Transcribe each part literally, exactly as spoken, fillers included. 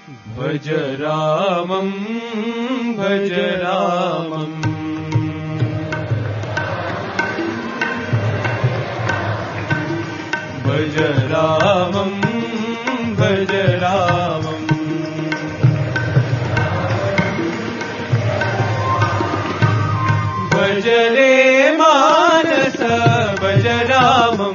भज रामं भज रामं भज रामं भज रामं भज रे मानस भज रामं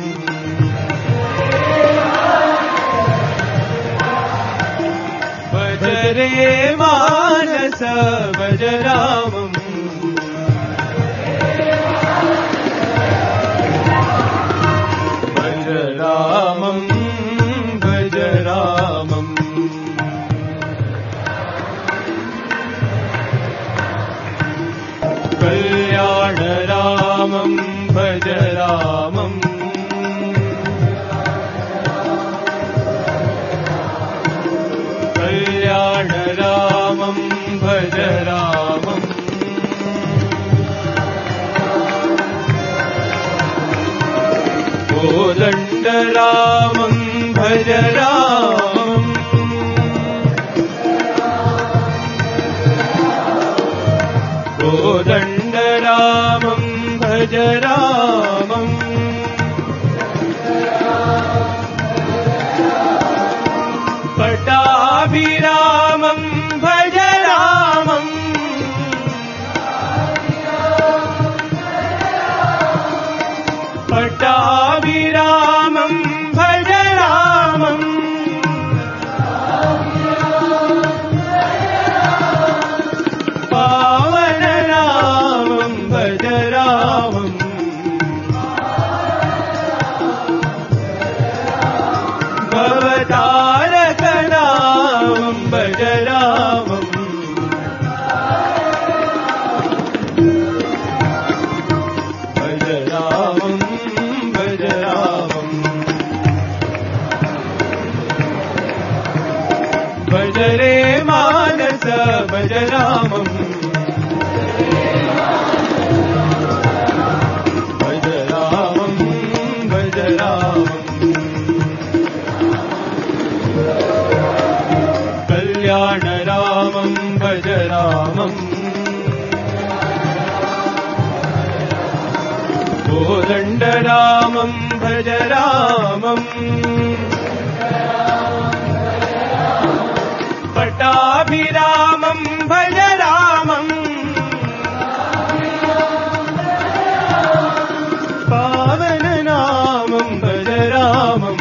भज रे मानस भज रामं भज रामं भज रामं कल्याण रामं भज रामं कल्याण रामं भज रामं कोदण्ड रामं भज रामं कोदण्ड रामं भज रामं पट्टाभिरामं भज रामं पट्टाभिरामं भज रामं पावन रामं भज रामं भवतारक रामं भज रामं भज रामं भज रामं भज रे मानस भज रामं भज रामं भज रामं कल्याण रामं भज रामं कोदण्ड रामं भज रामं पट्टाभिरामं भज रामं पावन नामं भज रामं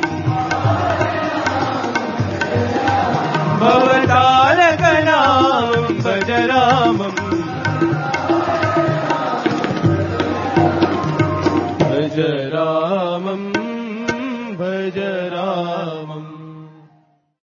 भवतारक नामं भज रामं भज रामं भज रामं